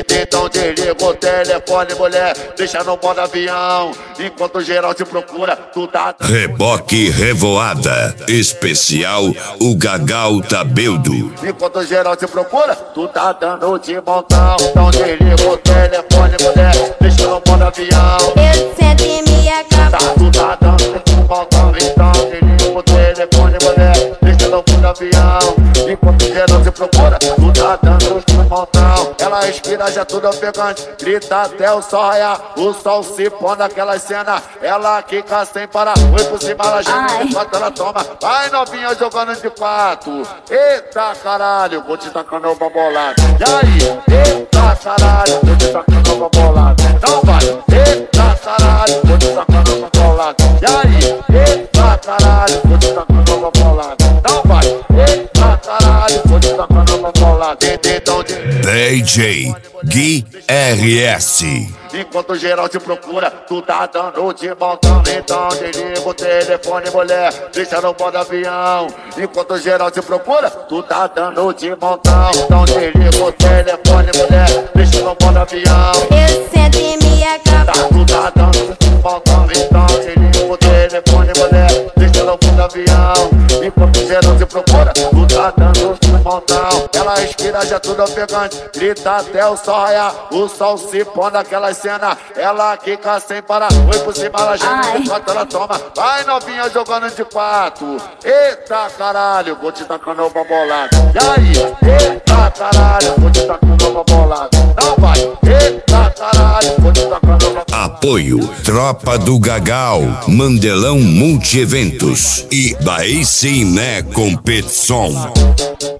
Então desliga o telefone, mulher, deixa no modo avião. Enquanto geral te procura, tu tá... Reboque Revoada, especial o Gagal Tabeldo. Enquanto geral te procura, tu tá dando de montão. Então desliga o telefone, mulher, deixa no modo avião. Eu sento e me acabo. Tu tá dando de montão. Então desliga o telefone, mulher, deixa no modo avião. Enquanto geral te procura, tu tá dando de montão. Ela respira já tudo ofegante, grita até o sol raiar. O sol se põe naquela cena, ela quica sem parar. Foi por cima, ela geme, enquanto ela toma. Vai novinha jogando de quatro. Eita caralho, vou te tacando uma bolada. E aí? Eita caralho, vou te tacando uma bolada. Não vai. Eita caralho, vou te tacando uma bolada. E aí? Eita caralho, vou te tacando uma bolada. Não vai. Eita caralho, vou te tacando uma bolada. Então DJ Gui RS. Enquanto geral te procura, tu tá dando de montão. Então desliga o telefone, mulher, deixa no modo avião. Enquanto geral te procura, tu tá dando de montão. Então desliga o telefone, mulher, deixa no modo avião. Eu sento e me acabo. Tu tá dando de montão. Então desliga o telefone, mulher, deixa no modo avião. Enquanto geral te procura, tu tá dando de montão. Ela respira já tudo ofegante, grita até o sol raiar. O sol se põe naquela cena, ela quica sem parar. Foi por cima, ela geme, enquanto ela toma. Vai novinha jogando de quatro. Eita caralho, vou te tacando uma bolada. E aí? Eita caralho, vou te tacando uma bolada. Não vai. Eita caralho, vou te tacando uma bolada. Apoio Tropa do Gagal, Mandelão Multieventos e Bahia Ciné Competição.